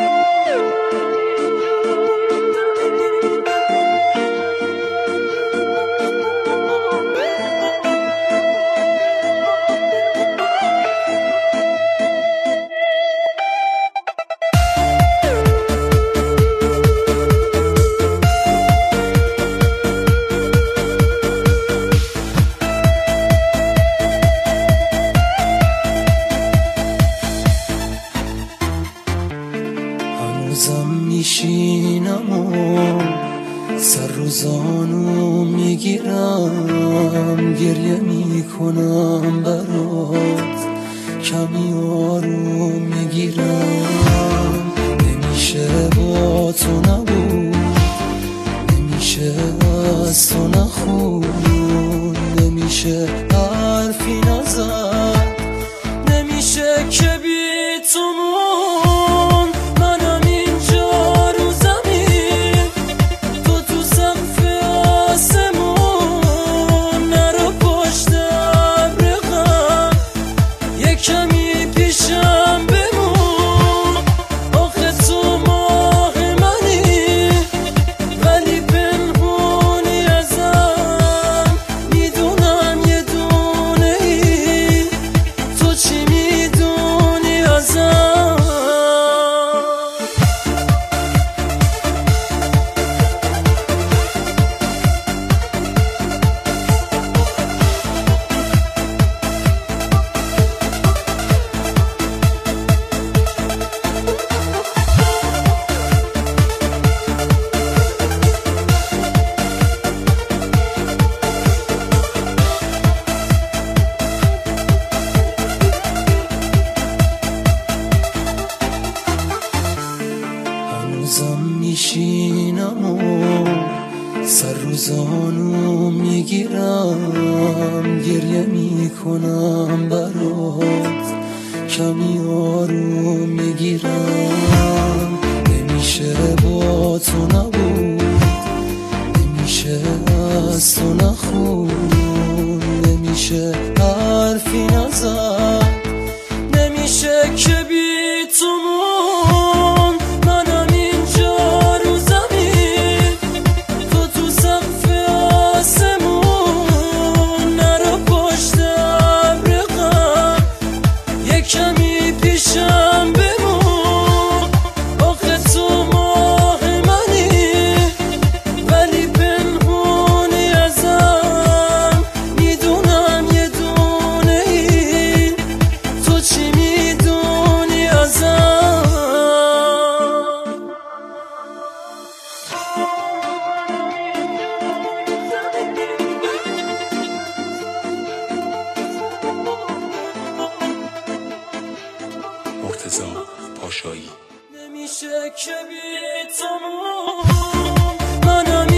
هنوزم میشینم و سر روزانو میگیرم، گریه میکنم برات، کمی آروم میگیرم. نمیشه با تو نبود، نمیشه از تو نخون، نمیشه حرفی نزد، نمیشه که بی تو مون. منم اینجا رو زمین، تو تو سقف آسمون، نرو پشت ابر غم، یه کمی پیشم بمون. آخه تو ماه منی ولی پنهونی ازم، میدونم یه دونه ای، تو چی میدونی ازم؟ هنوزم میشینم و سر روزانو میگیرم، گریه میکنم برات، کمی آروم میگیرم. نمیشه با تو نبود، نمیشه از تو نخون، نمیشه حرفی نزد، نمیشه که بی تو مون. منم اینجا رو زمین، تو تو سقف آسمون، نرو پشت ابر غم، یه کمی پیشم بمون. آخه تو ماه منی ولی پنهونی ازم، میدونم یه دونه ای، تو چی میدونی ازم؟ مرتضی پاشایی. نمیشه که بی تو منم